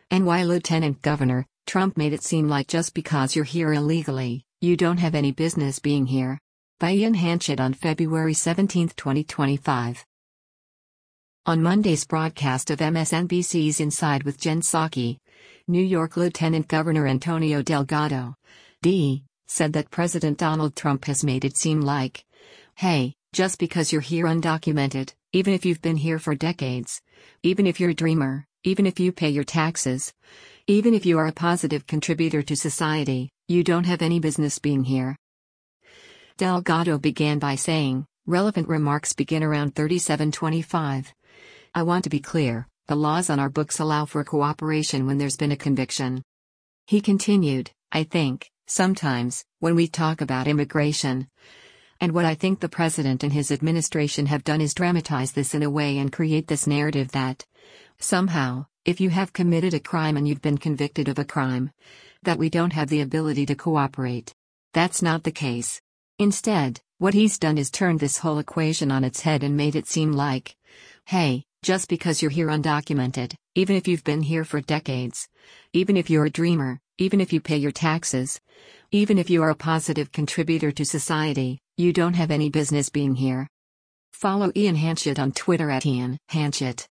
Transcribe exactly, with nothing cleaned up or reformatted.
N Y Lieutenant Governor, Trump made it seem like just because you're here illegally, you don't have any business being here. By Ian Hanchett on February seventeenth, twenty twenty-five. On Monday's broadcast of M S N B C's Inside with Jen Psaki, New York Lieutenant Governor Antonio Delgado, D, said that President Donald Trump has made it seem like, hey, just because you're here undocumented, even if you've been here for decades, even if you're a dreamer, even if you pay your taxes, even if you are a positive contributor to society, you don't have any business being here. Delgado began by saying, relevant remarks begin around thirty-seven twenty-five. I want to be clear, the laws on our books allow for cooperation when there's been a conviction. He continued, I think, sometimes, when we talk about immigration, and what I think the president and his administration have done is dramatize this in a way and create this narrative that, somehow, if you have committed a crime and you've been convicted of a crime, that we don't have the ability to cooperate. That's not the case. Instead, what he's done is turned this whole equation on its head and made it seem like, hey, just because you're here undocumented, even if you've been here for decades, even if you're a dreamer, even if you pay your taxes, even if you are a positive contributor to society, you don't have any business being here. Follow Ian Hanchett on Twitter at Ian Hanchett.